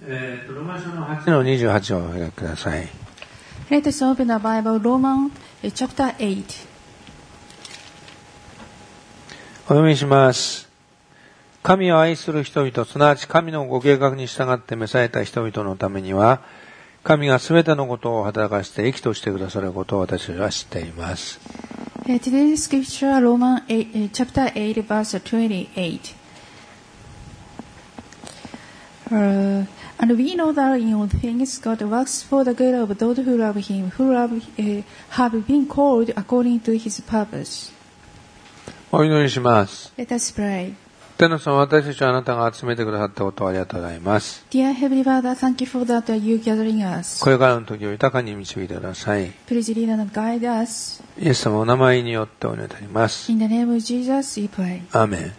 ローマ書の8の28をお開きください。 Let us open the Bible, Romans chapter 8. お読みします。神を愛する人々、すなわち神のご計画に従って召された人々のためには、神がすべてのことを働かせて益としてくださることを私は知っています。 Today's scripture, Romans chapter 8, verse 28. And we know that in all things God works for the good of those who love Him, who have been called according to His purpose. お祈りします。 Let us pray. 天の様、私たちはあなたが集めてくださったことをありがとうございます。 Dear Heavenly Father, thank you for that you gathering us. これからの時を豊かに導いてください。 Please lead and guide us. イエス様お名前によってお祈りいたします。 In the name of Jesus, we pray. アーメン。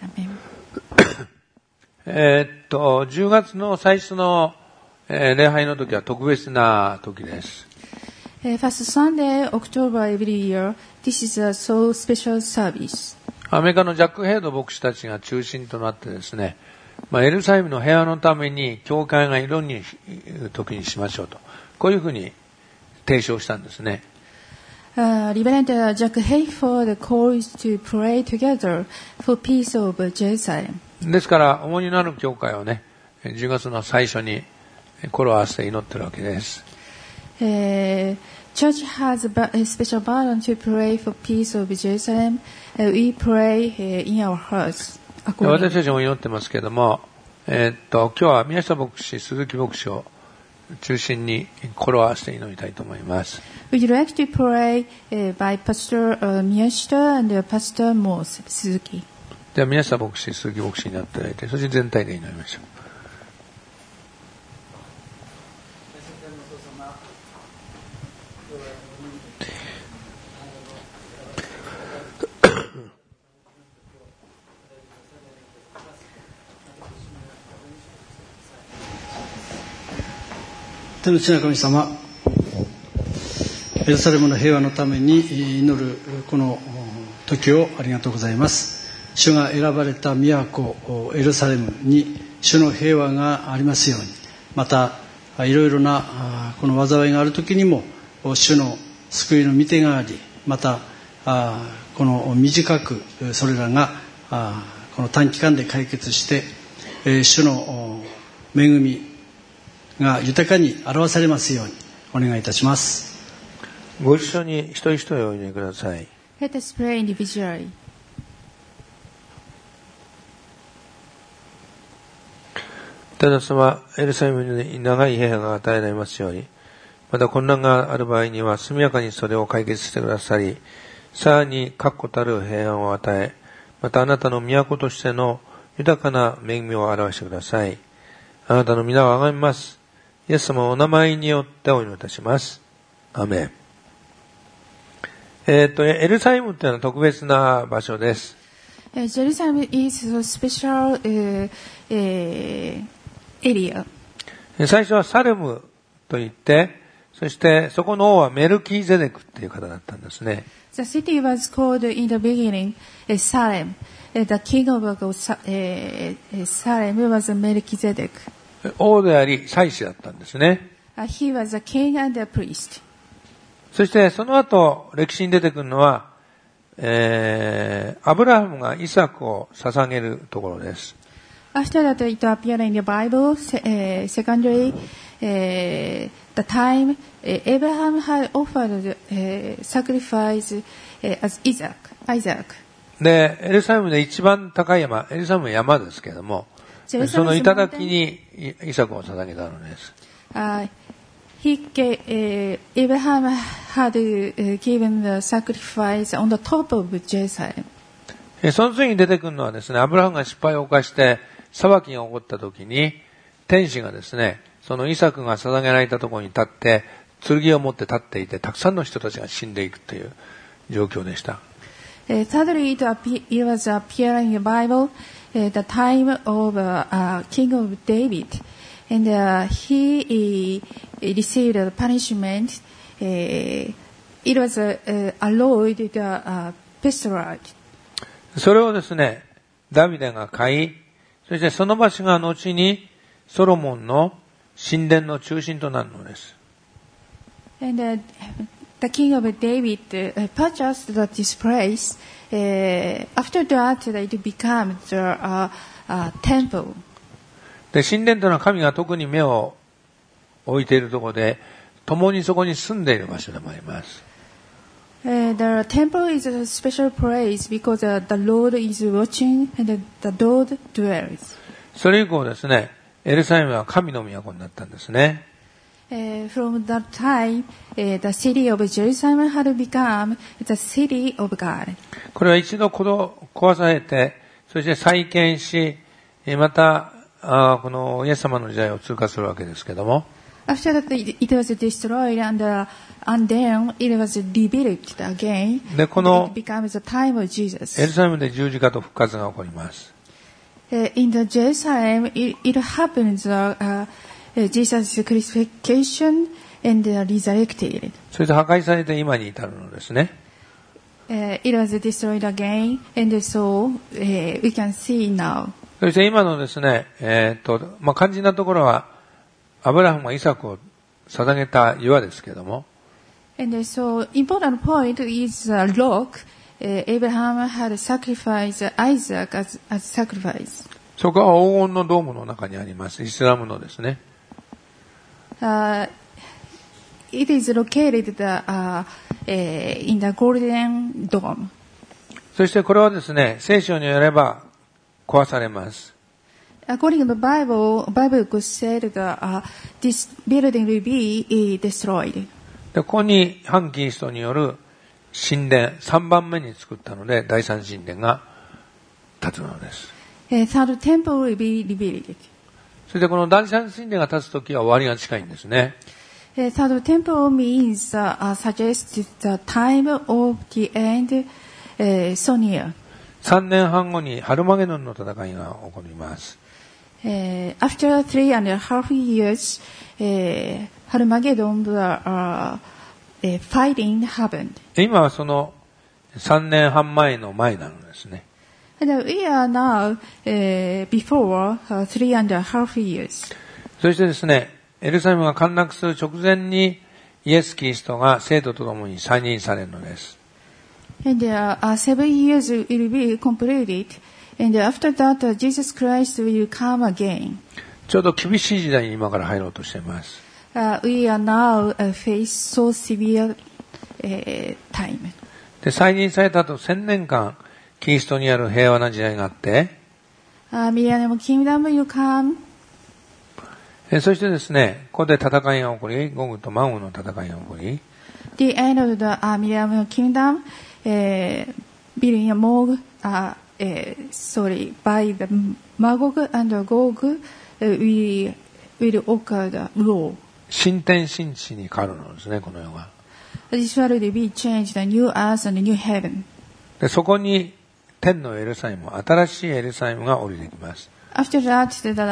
Amen. 10月の最初の、礼拝の時は特別な時です。 First Sunday, October every year, this is a so special service. アメリカのジャック・ヘイド牧師たちが中心となってですね、エルサレムの平和のために教会が色に時にしましょうと、こういうふうに提唱したんですね。 Reverend Jack Hayford calls to pray together for peace of Jerusalem. ですから重荷のある教会をね、10月の最初に心を合わせて祈ってるわけです。 Church has a special burden to pray for peace of Jerusalem. We pray in our hearts. 私たちも祈ってますけれども、今日は宮下牧師、鈴木牧師を中心に心を合わせて祈りたいと思います。 We'd like to pray by Pastor Miyashita and Pastor Mose Suzuki. では宮下牧師、鈴木牧師になっていただいて、そして全体で祈りましょう。 天の父なる神様、エルサレムの平和のために祈るこの時をありがとうございます。主が選ばれた都エルサレムに主の平和がありますように、またいろいろなこの災いがある時にも主の救いの御手があり、またこの短くそれらがこの短期間で解決して主の恵みが豊かに表されますようにお願いいたします。 ご一緒に一人一人お祈りください。 Let us pray individually. 天の様、エルサレムに長い平和が与えられますように、また混乱がある場合には速やかにそれを解決してくださり、さらに確固たる平安を与え、またあなたの都としての豊かな恵みを表してください。あなたの皆をあがめます。イエス様お名前によってお祈りいたします。アーメン。エルサレムというのは特別な場所です。 Jerusalem is a special area. 最初はサレムと言って、そしてそこの王はメルキゼデクという方だったんですね。 The city was called in the beginning Salem. The king of Salem was Melchizedek. 王であり祭司だったんですね。 He was a king and a priest. そしてその後歴史に出てくるのは、アブラハムがイサクを捧げるところです。 After that, it appeared in the Bible. Secondly, the time Abraham had offered sacrifice as Isaac. で、エルサレムで一番高い山、エルサレムの山ですけれども、その頂にイサクを捧げたのです。 Abraham had given the sacrifice on the top of Jerusalem. その次に出てくるのはですね、アブラハムが失敗を犯して裁きが起こった時に、天使がですね、そのイサクが捧げられたところに立って、剣を持って立っていて、たくさんの人たちが死んでいくという状況でした。 Thirdly, it was appearing in the Bible, the time of King of David, and he received a punishment. It was allowed the pestilence. それをですね、ダビデが買い、そしてその場所が後にソロモンの神殿の中心となるのです。 And the king of David purchased this place. After that, it became the temple. で、神殿というのは神が特に目を置いているところで、共にそこに住んでいる場所でもあります。 The temple is a special place because the Lord is watching and the Lord dwells. それ以降ですね、エルサレムは神の都になったんですね。 From that time, the city of Jerusalem had become the city of God. これは一度壊されて、そして再建し、またこのイエス様の時代を通過するわけですけども。 After that, it was destroyed and then it was rebuilt again. で、この It becomes the time of Jesus. エルサレムで十字架と復活が起こります。 In the Jerusalem, it happens Jesus' crucifixion and resurrected. それで破壊されて今に至るのですね。 It was destroyed again, and so we can see now. そして今のですね、肝心なところはアブラハムがイサクを捧げた岩ですけれども。 And so important point is rock. Abraham had sacrificed Isaac as sacrifice. そこは黄金のドームの中にあります。イスラムのですね。 It is located in the golden dome. そしてこれはですね、聖書によれば壊されます。 According to the Bible said that this building will be destroyed. で、ここに反キリストによる神殿、3番目に作ったので、第三神殿が建つのです。 Third temple will be rebuilt. それでこの第三神殿が建つときは終わりが近いんですね。 Third temple means suggests the time of the end so near. 3年半後にハルマゲドンの戦いが起こります。 After 3.5 years, Armageddon fighting happened. 今はその3年半前の前なのですね。 And we are now before 3.5 years. そしてですね、エルサレムが陥落する直前にイエス・キリストが生徒と共に再臨されるのです。 And 7 years will be completed. And after that, Jesus Christ will come again. ちょうど厳しい時代に今から入ろうとしています。 We are now face so severe time. で、再臨された後1000年間、キリストにある平和な時代があって、 Millennium Kingdom will come. そしてですね、ここで戦いが起こり、ゴグとマゴの戦いが起こり、 The end of the Millennium Kingdom, being Mog, by the Magog and Gog, will occur the law. 新天新地に変わるのですね、この世が。 This world will be changed, the new earth and the new heaven. で、そこに天のエルサレム、新しいエルサレムが降りてきます。 After that,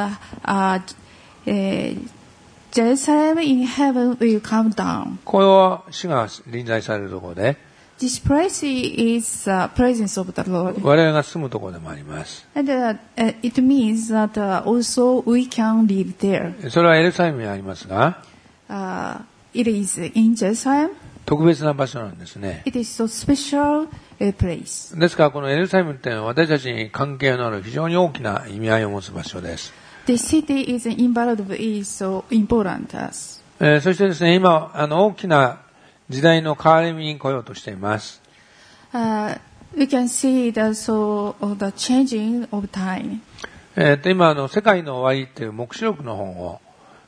Jerusalem in heaven will come down. これは主が臨在されるところで、 This place is the presence of the Lord. 我々が住むところでもあります。 And it means that also we can live there. それはエルサレムにありますが、 It is in Jerusalem. 特別な場所なんですね。 It is so special place. ですからこのエルサレムっていうのは私たちに関係のある非常に大きな意味合いを持つ場所です。 The city is involved is so important to us. そしてですね、今大きな時代の変わり目に来ようとしています。 We can see the changing of time. 今世界の終わりっていう黙示録の本を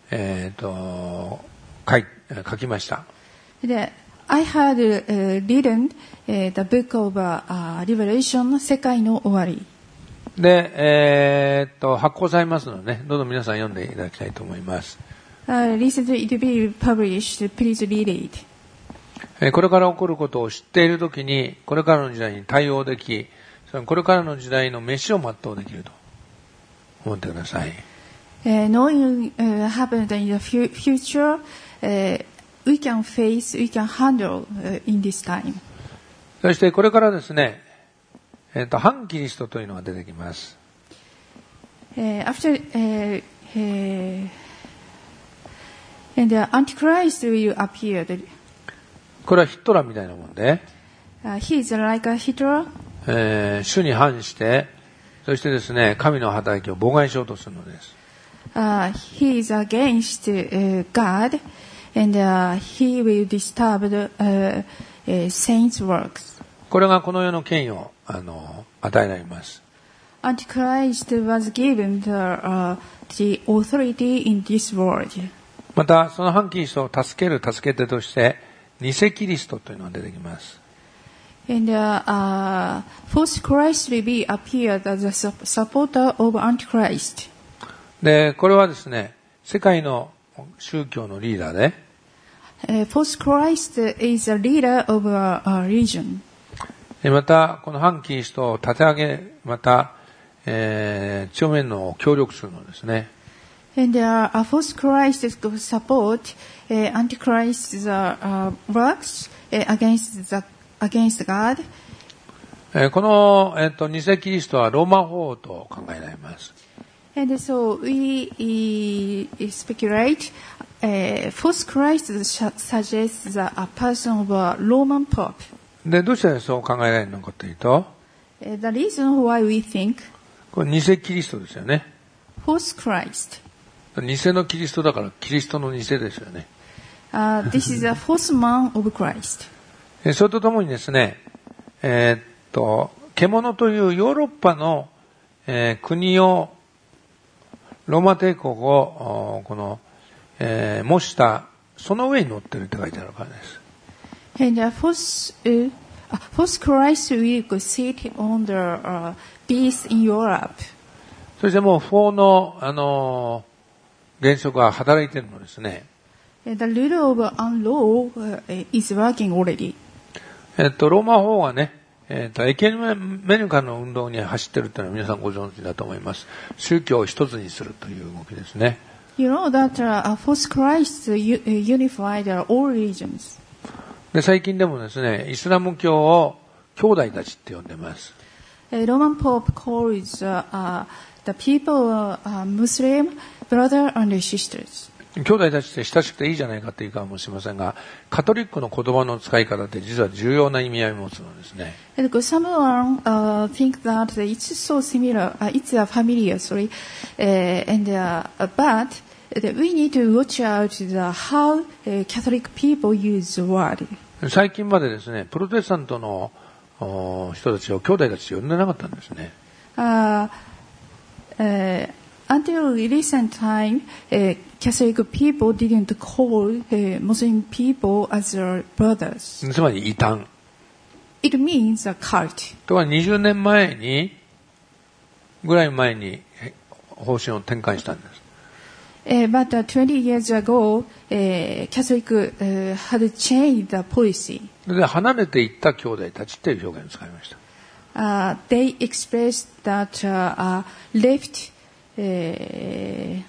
書きました。 I had written the book of Revelation 世界の終わり。 で、発行されますのでね、どうぞ皆さん読んでいただきたいと思います。 Recently it will be published. Please read it. これから起こることを知っているときに、これからの時代に対応でき、これからの時代の飯を全うできると思ってください。 Knowing happened in the future, we can handle in this time. そしてこれからですね、反キリストというのが出てきます。 And the Antichrist will appear. これはヒトラーみたいなもんで、 He is like a Hitler. 主に反して、そしてですね、神の働きを妨害しようとするのです。 He is against God, and he will disturb the saints' works. これがこの世の権威を与えられます。 Antichrist was given the authority in this world. また、その反キリストを助け手として、偽キリストというのが出てきます。 And false Christ will be appeared as a supporter of Antichrist. で、これはですね、世界の宗教のリーダーで、 false Christ is a leader of a religion. また、この反キリストを立て上げ、また、正面の協力するのですね。 And a false Christ is to support Antichrist's works against God. この、偽キリストはローマ法王と考えられます。 And so we speculate false Christ suggests a person of a Roman Pope. で、どうしてそう考えられるのかというと、 The reason why we think これ偽キリストですよね。 false Christ. 偽のキリストだからキリストの偽ですよね。 This is a false man of Christ. それとともにですね、獣というヨーロッパの、国を、ローマ帝国を、模した、その上に乗ってるって書いてあるからです。 And false Christ will sit on the beast in Europe. そしてもう法の、原則が働いているのですね。 The rule of law is working already. ローマ法がね、エケメニカの運動に走っているというのは皆さんご存知だと思います。宗教を一つにするという動きですね。 You know that false Christ unified all religions. で、最近でもですね、イスラム教を兄弟たちって呼んでます。 Roman Pope calls the people Muslim brother and sisters. 兄弟たちって親しくていいじゃないかっていうかもしれませんが、カトリックの言葉の使い方って実は重要な意味合いを持つのですね。 Someone think that it's so similar, it's familiar, sorry, but we need to watch out how Catholic people use the word. 最近までですね、プロテスタントの人たちを兄弟たちと呼んでなかったんですね。 Until recent time, Catholic people didn't call Muslim people as their brothers. つまり異端。 It means a cult. とは20年ぐらい前に方針を転換したんです。 But 20 years ago, Catholic had changed the policy. で、離れていった兄弟たちっていう表現を使いました。 They expressed that left the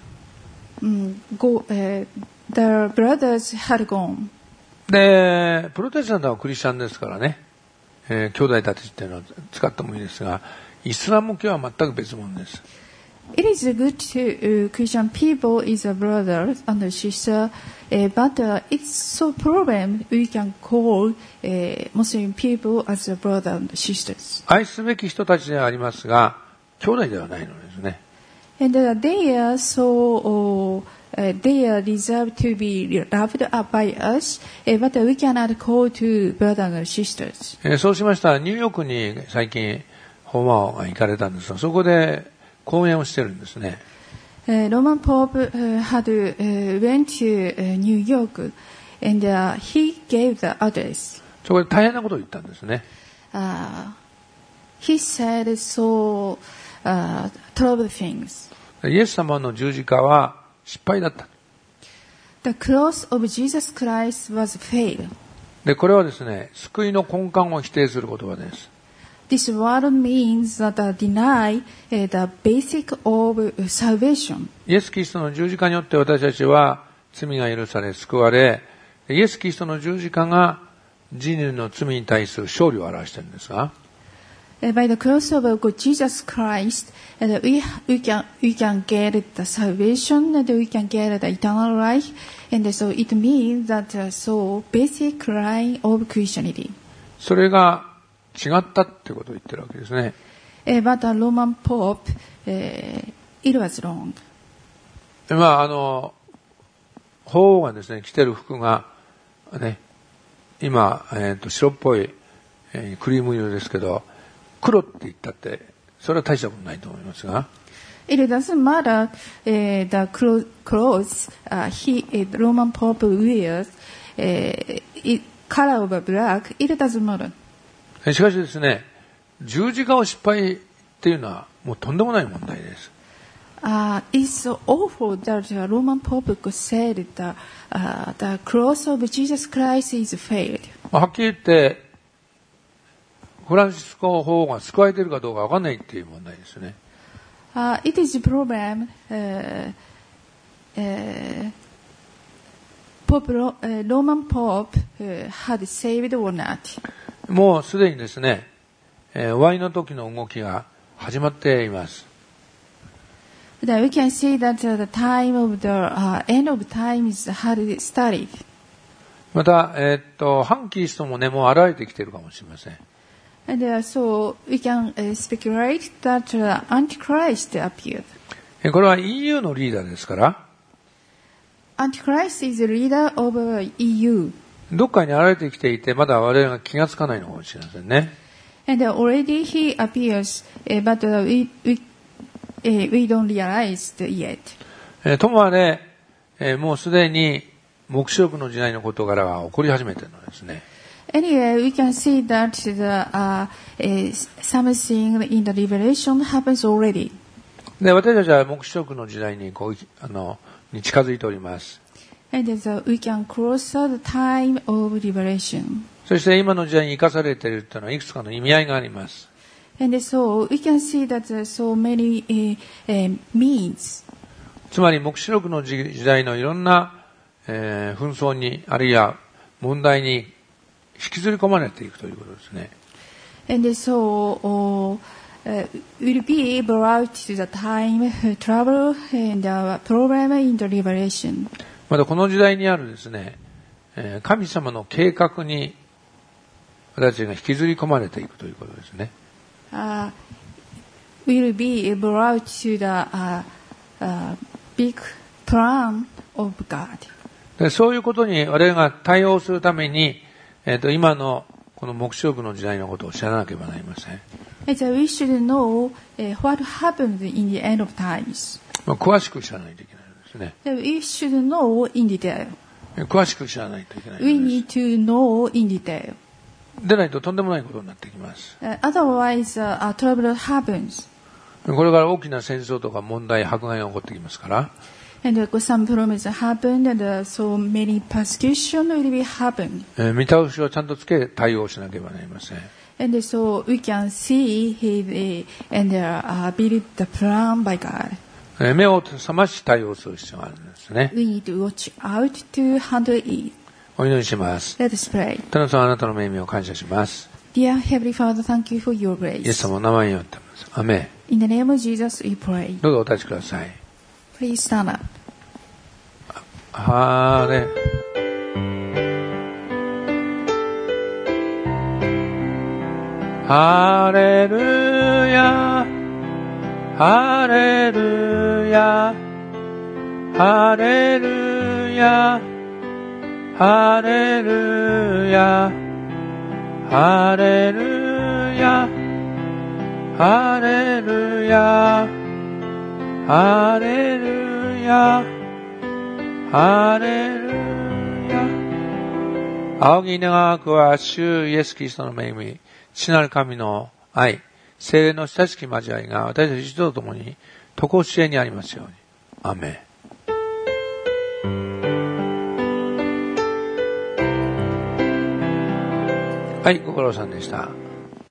brothers had gone. で、プロテスタントはクリスチャンですからね、兄弟たちっていうのは使ってもいいですが、イスラム教は全く別物です。 It is good to Christian people is a brother and a sister, but it's so problem we can call Muslim people as a brother and sisters. 愛すべき人たちではありますが、兄弟ではないのですね。 And they are so they are deserved to be loved by us, but we cannot call to brothers and sisters. そうしましたらニューヨークに最近訪問が行かれたんですが、そこで講演をしてるんですね。 Roman Pope had went to New York and he gave the address. そこで大変なことを言ったんですね。 He said so terrible things. イエス様の十字架は失敗だった。 The cross of Jesus Christ was failed. で、これはですね、救いの根幹を否定する言葉です。 This word means that deny the basic of salvation. イエス・キリストの十字架によって私たちは罪が許され救われ、イエス・キリストの十字架が人類の罪に対する勝利を表しているんですが、 By the cross of Jesus Christ, we can get the salvation, and we can get the eternal life, and so it means that so basic line of Christianity. それが違ったってことを言ってるわけですね。 But the Roman Pope, it was wrong. 法王がですね、着てる服が、ね、今、白っぽい、クリーム色ですけど、黒って言ったって、それは大したことないと思いますが。 It doesn't matter the clothes Roman Pope wears, color of black, it doesn't matter. しかしですね、十字架を失敗っていうのはもうとんでもない問題です。 It's so awful that the Roman Pope said that the cross of Jesus Christ is failed. はっきり言って、フランシスコ法王が救われているかどうかわかんないっていう問題ですね。 It is a problem. Roman Pope had saved or not. もうすでにですね、終わりの時の動きが始まっています。 But we can see that the time of the end of time is had started. また、反キリストもね、もう現れてきているかもしれません。 And so we can speculate that Antichrist appeared. これは EU のリーダーですから、 Antichrist is the leader of EU. どっかに現れてきていて、まだ我々が気がつかないのかもしれませんね。 And already he appears, but we don't realize it yet. ともあれ、もうすでに黙示録の時代の事柄が起こり始めているのですね。 Anyway, we can see that something in the Revelation happens already. で、私たちは黙示録の時代にに近づいております。 And so we can cross the time of Revelation. そして今の時代に生かされているというのはいくつかの意味合いがあります。 And so we can see that so many means. つまり黙示録の時代のいろんな、紛争にあるいは問題に引きずり込まれていくということですね。 And so will be brought to the time trouble and problem in the Revelation. またこの時代にあるですね、神様の計画に私たちが引きずり込まれていくということですね。 Will be brought to the big plan of God. でそういうことに我々が対応するために、今のこの黙示録の時代のことを知らなければなりません。 So we should know what happened in the end of times. 詳しく知らないといけないですね。 So we should know in detail. 詳しく知らないといけないです。 We need to know in detail. でないととんでもないことになってきます。 Otherwise, trouble happens. これから大きな戦争とか問題、迫害が起こってきますから。 And some problems happen, and so many persecution will be happen. 見倒しをちゃんとつけ対応しなければなりません。 And so we can see and build the plan by God. 目を覚まし対応する必要があるんですね。 We need to watch out to handle it. お祈りします。 Let us pray. 天の様、あなたの恵みを感謝します。 Dear Heavenly Father, thank you for your イエス grace. 様の名前によってます。アメン。 In the name of Jesus, we pray. どうぞお立ちください。 Please stand up. ハレハレルヤハレルヤハレルヤハレルヤハレルヤハレルヤハレルヤハレルヤ。仰ぎ願わくは主イエスキリストの恵み、父なる神の愛、聖霊の親しき交わりが私たち一同ともに常しえにありますように。アーメン。はい、ご苦労さんでした。